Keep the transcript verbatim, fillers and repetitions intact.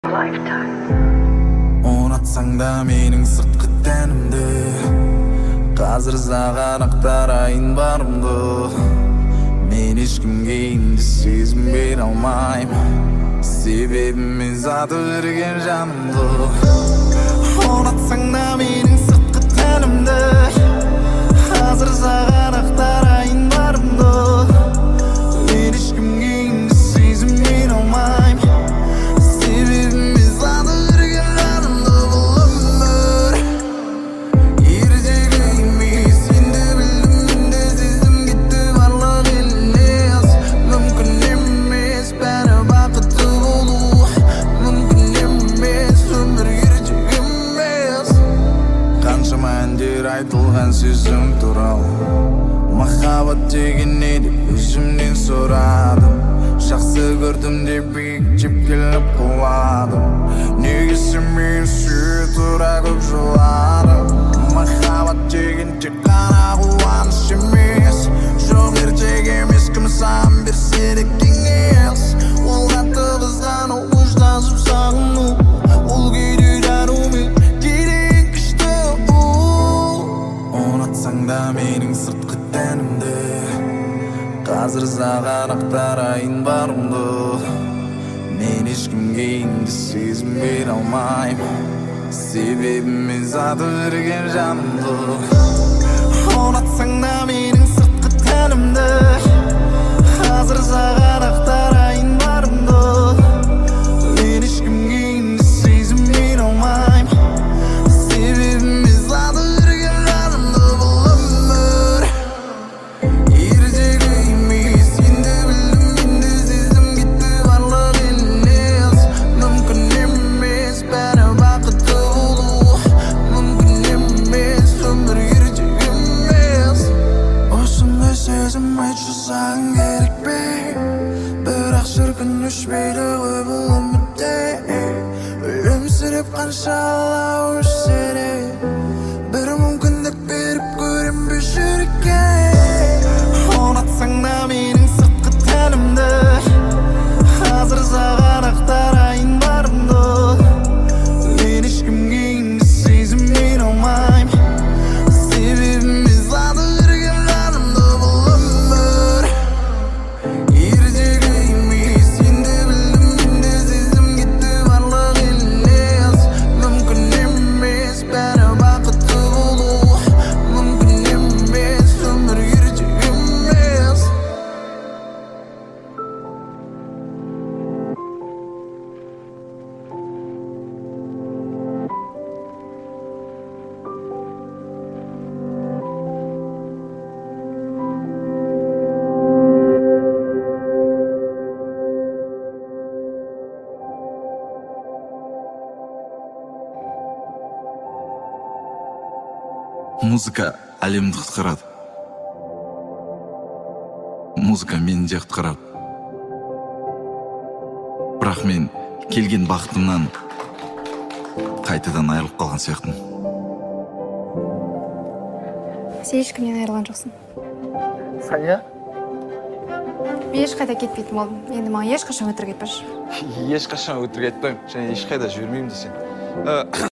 Ұнатсаң да менің сыртқы тәнімді, қазір саған ақтарайын барымды. Мен ешкімге енді сезім бере алмаймын, себебім мен заты берген жанымды. Ұнатсаң да менің сыртқы тәнімді, қазір саған ақтарайын барымды. Мен ешкімге енді сезім бере алмаймын, себебім мен заты берген жанымды. Бұл өмір ертегі емес, енді білдім, енді сезім кетті барлық елес. Мүмкін емес бәрі бақытты болу, мүмкін емес өмір ертегі емес. Қаншама әндер айтылған сезім туралы, махаббат деген не деп өзімнен сұрадым. Жақсы көрдім деп биіктеп келіп құладым, неге сен мені сүйе тұра көп жыладың. Махаббат деген тек қана қуаныш емес, жоқ ертегі емес, кім саған берсе де кеңес. Ол қатты қызғану, ұштасып сағыну, ол кейде жарумен кейде күшті. Ұнатсаң да менің сыртқы тәнімді, қазір саған ақтарайын барымды. Мен ешкімге енді сезім бере алмаймын, себебім мен заты берген жанымды. Ұнатсаң да менің сыртқы тәнімді, қазір саған ақтарайын барымды. Мен ешкімге енді сезім бере алмаймын, себебім мен заты берген жанымды. Бұл өмір ертегі емес, енді білдім, енді сезім кетті барлық елес. Мүмкін емес бәрі бақытты болу, мүмкін емес өмір ертегі емес. Осындай сезім айтшы саған керек пе? Бірақ шіркін өшпейді ғой бұл өмірде. Өлімсіреп қанша алау өшсе де, бір мүмкіндік беріп көрем бе жүрекке. Ұнатсаң да менің сыртқы тәнімді, қазір саған ақтарайын барымды. Мен ешкімге енді сезім бере алмаймын, себебім мен заты берген жанымды. Бұл өмір ертегі емес, енді білдім, енді сезім кетті барлық елес. Мүмкін емес бәрі бақытты болу, мүмкін емес өмір ертегі емес. Музыка әлемді құтқарады, музыка мені де құтқарады. Бірақ мен келген бақытымнан қайтадан айырылып қалған сияқтымын. Сен ешкімнен айырылған жоқсың. Саня? Мен ешқайда кетпейтін болдым. Енді маған ешқашан өтірік айтпашы. Ешқашан өтірік айтпаймын, және ешқайда жібермеймін де сен.